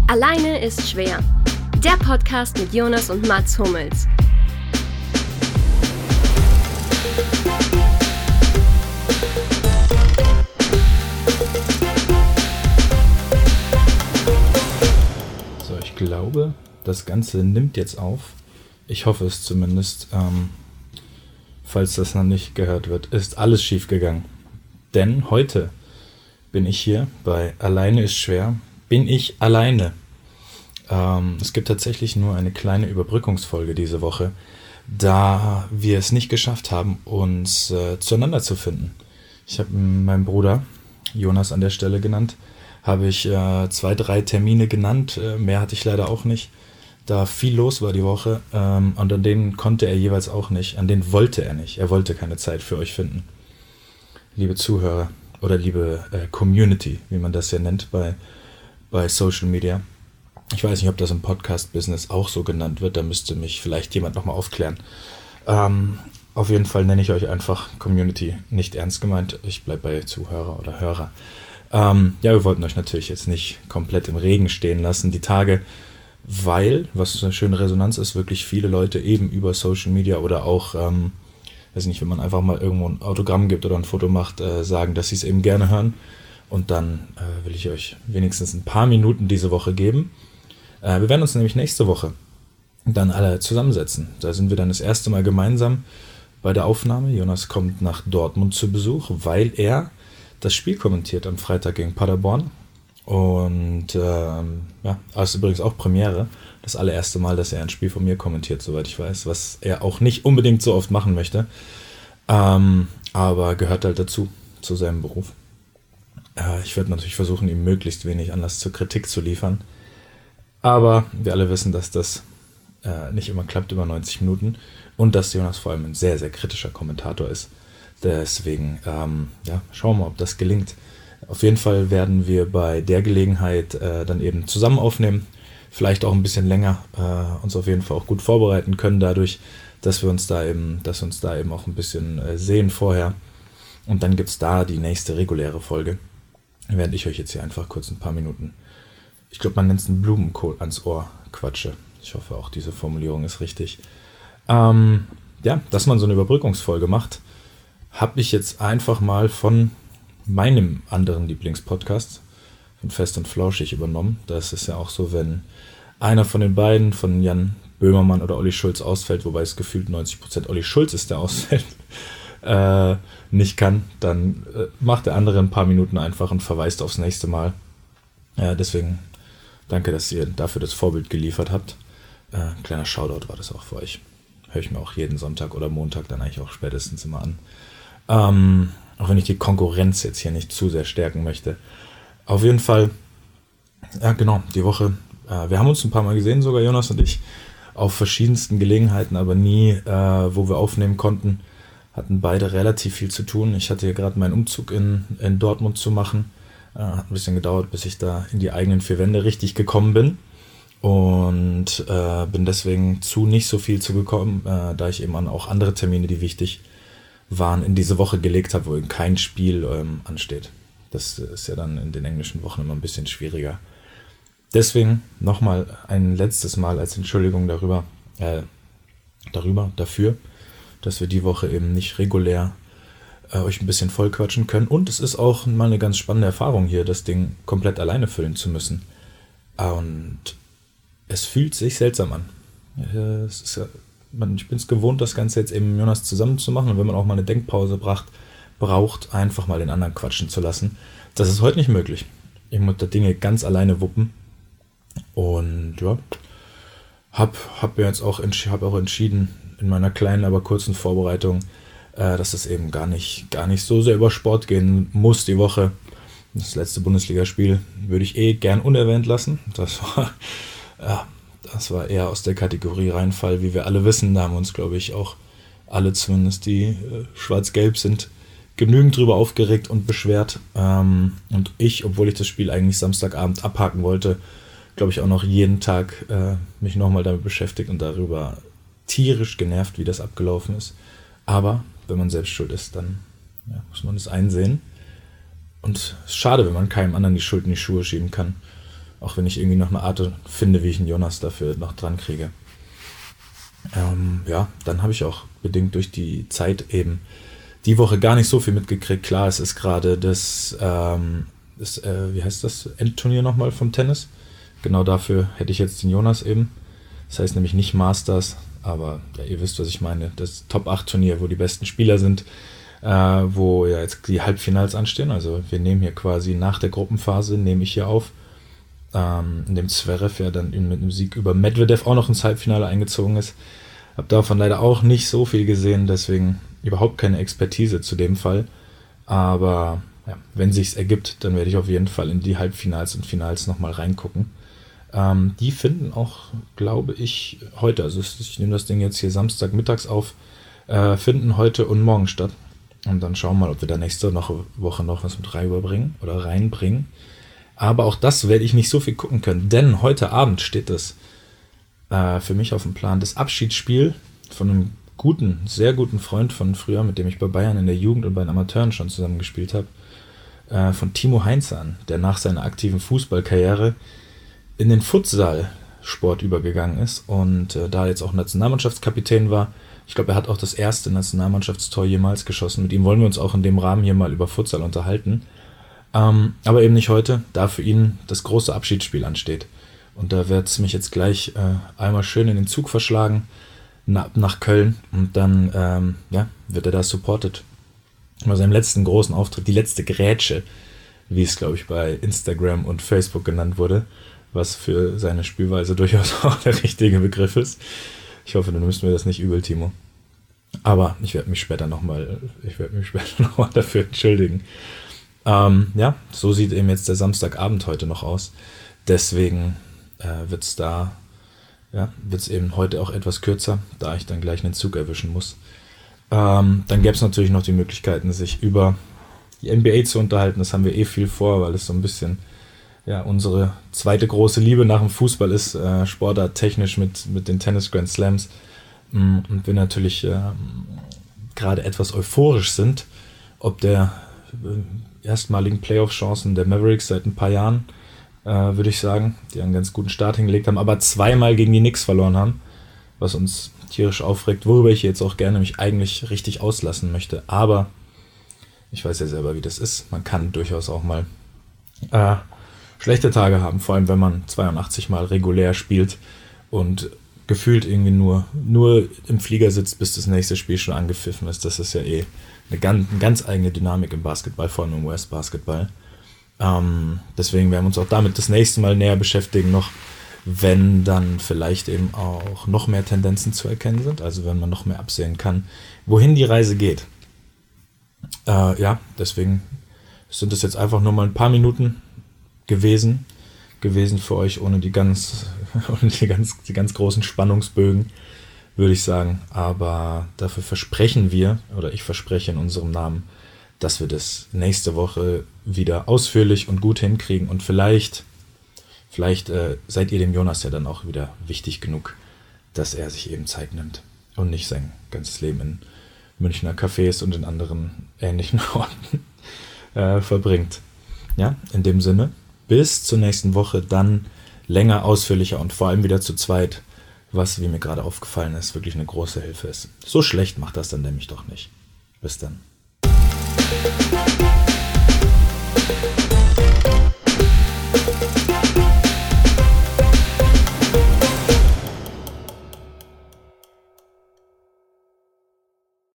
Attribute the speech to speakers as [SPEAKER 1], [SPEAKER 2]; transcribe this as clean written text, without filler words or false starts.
[SPEAKER 1] Alleine ist schwer. Der Podcast mit Jonas und Mats Hummels.
[SPEAKER 2] So, ich glaube, das Ganze nimmt jetzt auf. Ich hoffe es zumindest. Falls das noch nicht gehört wird, ist alles schief gegangen. Denn heute bin ich hier bei Alleine ist schwer. Bin ich alleine. Es gibt tatsächlich nur eine kleine Überbrückungsfolge diese Woche, da wir es nicht geschafft haben, uns zueinander zu finden. Ich habe meinen Bruder, Jonas an der Stelle genannt, habe ich 2-3 Termine genannt. Mehr hatte ich leider auch nicht, da viel los war die Woche. Und an denen konnte er jeweils auch nicht. An denen wollte er nicht. Er wollte keine Zeit für euch finden. Liebe Zuhörer oder liebe Community, wie man das ja nennt bei Social Media. Ich weiß nicht, ob das im Podcast-Business auch so genannt wird. Da müsste mich vielleicht jemand nochmal aufklären. Auf jeden Fall nenne ich euch einfach Community. Nicht ernst gemeint. Ich bleibe bei Zuhörer oder Hörer. Ja, wir wollten euch natürlich jetzt nicht komplett im Regen stehen lassen, die Tage, weil, was eine schöne Resonanz ist, wirklich viele Leute eben über Social Media oder auch, weiß nicht, wenn man einfach mal irgendwo ein Autogramm gibt oder ein Foto macht, sagen, dass sie es eben gerne hören. Und dann will ich euch wenigstens ein paar Minuten diese Woche geben. Wir werden uns nämlich nächste Woche dann alle zusammensetzen. Da sind wir dann das erste Mal gemeinsam bei der Aufnahme. Jonas kommt nach Dortmund zu Besuch, weil er das Spiel kommentiert am Freitag gegen Paderborn. Und ja, das ist übrigens auch Premiere. Das allererste Mal, dass er ein Spiel von mir kommentiert, soweit ich weiß, was er auch nicht unbedingt so oft machen möchte. Aber gehört halt dazu, zu seinem Beruf. Ich werde natürlich versuchen, ihm möglichst wenig Anlass zur Kritik zu liefern. Aber wir alle wissen, dass das nicht immer klappt über 90 Minuten und dass Jonas vor allem ein sehr, sehr kritischer Kommentator ist. Deswegen, ja, schauen wir mal, ob das gelingt. Auf jeden Fall werden wir bei der Gelegenheit dann eben zusammen aufnehmen, vielleicht auch ein bisschen länger, uns auf jeden Fall auch gut vorbereiten können dadurch, dass wir uns da eben auch ein bisschen sehen vorher. Und dann gibt es da die nächste reguläre Folge, während ich euch jetzt hier einfach kurz ein paar Minuten, ich glaube, man nennt es einen Blumenkohl ans Ohr quatsche. Ich hoffe, auch diese Formulierung ist richtig. Ja, dass man so eine Überbrückungsfolge macht, habe ich jetzt einfach mal von meinem anderen Lieblingspodcast, von Fest und Flauschig, übernommen. Das ist ja auch so, wenn einer von den beiden, von Jan Böhmermann oder Olli Schulz ausfällt, wobei es gefühlt 90% Olli Schulz ist, der ausfällt, nicht kann, dann macht der andere ein paar Minuten einfach und verweist aufs nächste Mal. Deswegen danke, dass ihr dafür das Vorbild geliefert habt. Kleiner Shoutout war das auch für euch. Höre ich mir auch jeden Sonntag oder Montag dann eigentlich auch spätestens immer an. Auch wenn ich die Konkurrenz jetzt hier nicht zu sehr stärken möchte. Auf jeden Fall, ja genau, die Woche. Wir haben uns ein paar Mal gesehen, sogar Jonas und ich, auf verschiedensten Gelegenheiten, aber nie, wo wir aufnehmen konnten. Hatten beide relativ viel zu tun. Ich hatte hier gerade meinen Umzug in Dortmund zu machen. Hat ein bisschen gedauert, bis ich da in die eigenen 4 Wände richtig gekommen bin. Und bin deswegen zu nicht so viel zugekommen, da ich eben auch andere Termine, die wichtig waren, in diese Woche gelegt habe, wo eben kein Spiel ansteht. Das ist ja dann in den englischen Wochen immer ein bisschen schwieriger. Deswegen nochmal ein letztes Mal als Entschuldigung dafür, dass wir die Woche eben nicht regulär euch ein bisschen vollquatschen können. Und es ist auch mal eine ganz spannende Erfahrung hier, das Ding komplett alleine füllen zu müssen. Und es fühlt sich seltsam an. Ich bin es gewohnt, das Ganze jetzt eben mit Jonas zusammen zu machen. Und wenn man auch mal eine Denkpause braucht, einfach mal den anderen quatschen zu lassen. Das ist heute nicht möglich. Ich muss da Dinge ganz alleine wuppen. Und ja, habe auch entschieden, in meiner kleinen, aber kurzen Vorbereitung, dass es eben gar nicht so sehr über Sport gehen muss die Woche. Das letzte Bundesligaspiel würde ich gern unerwähnt lassen. Das war eher aus der Kategorie Reinfall, wie wir alle wissen. Da haben uns, glaube ich, auch alle zumindest, die schwarz-gelb sind, genügend drüber aufgeregt und beschwert. Und ich, obwohl ich das Spiel eigentlich Samstagabend abhaken wollte, glaube ich auch noch jeden Tag mich nochmal damit beschäftigt und darüber tierisch genervt, wie das abgelaufen ist. Aber wenn man selbst schuld ist, dann muss man es einsehen. Und es ist schade, wenn man keinem anderen die Schuld in die Schuhe schieben kann. Auch wenn ich irgendwie noch eine Art finde, wie ich einen Jonas dafür noch dran kriege. Dann habe ich auch bedingt durch die Zeit eben die Woche gar nicht so viel mitgekriegt. Klar, es ist gerade das Endturnier nochmal vom Tennis. Genau dafür hätte ich jetzt den Jonas eben. Das heißt nämlich nicht Masters, aber ja, ihr wisst, was ich meine. Das Top-8-Turnier, wo die besten Spieler sind, wo ja jetzt die Halbfinals anstehen. Also wir nehmen hier quasi nach der Gruppenphase, nehme ich hier auf, in dem Zverev ja dann mit einem Sieg über Medvedev auch noch ins Halbfinale eingezogen ist. Habe davon leider auch nicht so viel gesehen, deswegen überhaupt keine Expertise zu dem Fall. Aber ja, wenn sich's ergibt, dann werde ich auf jeden Fall in die Halbfinals und Finals nochmal reingucken. Die finden auch, glaube ich, heute, also ich nehme das Ding jetzt hier Samstag mittags auf, finden heute und morgen statt. Und dann schauen wir mal, ob wir da nächste Woche noch was mit reinbringen. Aber auch das werde ich nicht so viel gucken können, denn heute Abend steht das für mich auf dem Plan. Das Abschiedsspiel von einem sehr guten Freund von früher, mit dem ich bei Bayern in der Jugend und bei den Amateuren schon zusammen gespielt habe, von Timo Heinzahn, der nach seiner aktiven Fußballkarriere in den Futsal-Sport übergegangen ist und da jetzt auch Nationalmannschaftskapitän war. Ich glaube, er hat auch das erste Nationalmannschaftstor jemals geschossen. Mit ihm wollen wir uns auch in dem Rahmen hier mal über Futsal unterhalten. Aber eben nicht heute, da für ihn das große Abschiedsspiel ansteht. Und da wird es mich jetzt gleich einmal schön in den Zug verschlagen nach Köln und dann wird er da supported. Bei seinem letzten großen Auftritt, die letzte Grätsche, wie es, glaube ich, bei Instagram und Facebook genannt wurde, was für seine Spielweise durchaus auch der richtige Begriff ist. Ich hoffe, du nimmst mir das nicht übel, Timo. Aber ich werde mich später nochmal dafür entschuldigen. So sieht eben jetzt der Samstagabend heute noch aus. Deswegen wird es eben heute auch etwas kürzer, da ich dann gleich einen Zug erwischen muss. Dann gäbe es natürlich noch die Möglichkeiten, sich über die NBA zu unterhalten. Das haben wir viel vor, weil es so ein bisschen unsere zweite große Liebe nach dem Fußball ist, sportarttechnisch mit den Tennis Grand Slams. Und wir natürlich gerade etwas euphorisch sind, ob der erstmaligen Playoff-Chancen der Mavericks seit ein paar Jahren, würde ich sagen, die einen ganz guten Start hingelegt haben, aber zweimal gegen die Knicks verloren haben, was uns tierisch aufregt, worüber ich jetzt auch gerne mich eigentlich richtig auslassen möchte. Aber ich weiß ja selber, wie das ist. Man kann durchaus auch mal schlechte Tage haben, vor allem wenn man 82 Mal regulär spielt und gefühlt irgendwie nur im Flieger sitzt, bis das nächste Spiel schon angepfiffen ist. Das ist ja eine ganz eigene Dynamik im Basketball, vor allem im US-Basketball. Deswegen werden wir uns auch damit das nächste Mal näher beschäftigen noch, wenn dann vielleicht eben auch noch mehr Tendenzen zu erkennen sind, also wenn man noch mehr absehen kann, wohin die Reise geht. Deswegen sind es jetzt einfach nur mal ein paar Minuten gewesen für euch, ohne die ganz großen Spannungsbögen, würde ich sagen. Aber dafür versprechen wir, oder ich verspreche in unserem Namen, dass wir das nächste Woche wieder ausführlich und gut hinkriegen. Und vielleicht seid ihr dem Jonas ja dann auch wieder wichtig genug, dass er sich eben Zeit nimmt und nicht sein ganzes Leben in Münchner Cafés und in anderen ähnlichen Orten verbringt. Ja, in dem Sinne, bis zur nächsten Woche, dann länger, ausführlicher und vor allem wieder zu zweit, was, wie mir gerade aufgefallen ist, wirklich eine große Hilfe ist. So schlecht macht das dann nämlich doch nicht. Bis dann.